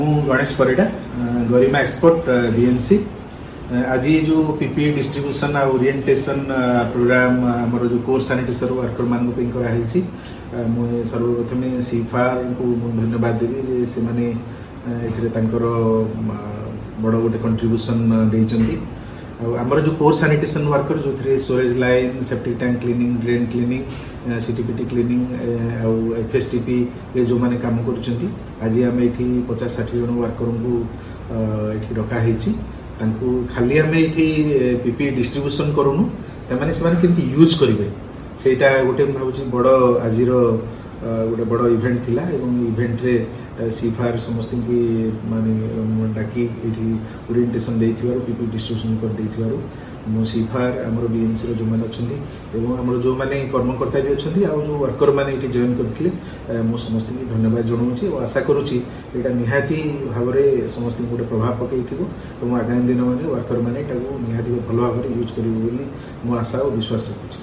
Ganesh Parida Garima export BMC आज जो PP distribution आ ओरिएंटेशन प्रोग्राम आमर जो कोर सैनिटाइजर वर्कर मान कराई मुझे सर्वप्रथम सीफार को धन्यवाद देवी जे से माने बड़ गोटे कंट्रीब्यूशन देइचंती आमर जो कोर सैनिटेशन वर्कर जो थे storage line septic tank cleaning drain cleaning CTPT cleaning आउ एफएसटीपी ये जो माने काम करुछंती आज आम ये 50-60 जन वर्कर को डकाई खाली आम ये पीपी डिस्ट्रीब्यूशन करूनु से यूज करेंगे सेटा गोटे भाई बड़ आज गोटे बड़ इवेंट थिला एवं इवेंट रे सीफार समस्त की माने डाकी ओरिएंटेशन देथिवार पीपी डिस्ट्रीब्यूशन कर देथिवार मो सीफार आमर बीएमसी जो मैंने अच्छा आमर जो मैंने कर्मकर्ता भी अच्छा आ जो वर्कर मैंने ये जॉइन करते मो समस्त की धन्यवाद जनाऊँगी और आशा करुँची यहाँ निहाती भाव में समस्त गोटे प्रभाव पकड़ आगामी दिन में वर्कर मैंने निहाती भल भाव यूज करेंगे मो आशा और विश्वास रखुच्छी।